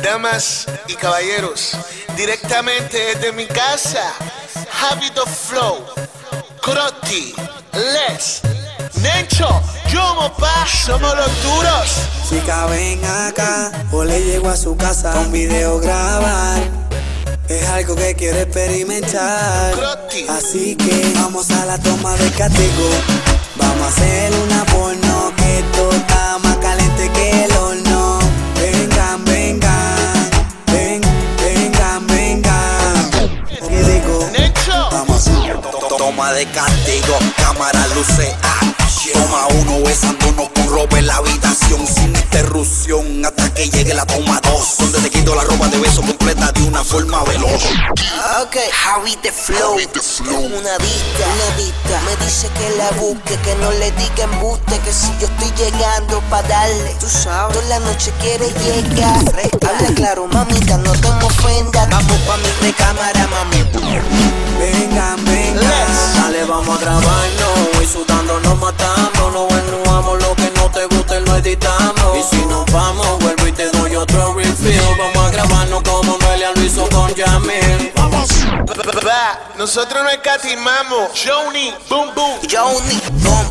Damas y caballeros, directamente desde mi casa, Javi The Flow, Croti, Les, Nencho, Yomo Pa, somos los duros. Chica, ven acá, o le llego a su casa con video grabar. Es algo que quiero experimentar. Croti. Así que vamos a la toma de castigo. Vamos a hacer una porno, que esto está más caliente que el horno. Vengan, vengan, vengan, vengan. ¿Qué digo? Nencho. Vamos a toma de castigo, cámara, luce, acción. Toma uno besándonos con ropa en la habitación sin interrupción hasta que llegue la toma 2, donde te quito la ropa de beso completa de una forma veloz. Ok, Javi The Flow, es una vista, me dice que la busque, que no le diga embuste, que si yo estoy llegando pa' darle, tú sabes, toda la noche quiere llegar. Habla claro, mamita, no te me ofendas, vamos pa' mi recámara, mami. Vengan, vengan, dale, vamos a grabarnos y sudando nos matamos, nos ennuamos, lo que no te guste lo editamos. Y si nos vamos, vuelvo y te doy otro refill. Vamos a grabarnos como Noelia lo hizo con Yamil. Nosotros no escatimamos. Johnny, boom boom. Johnny, boom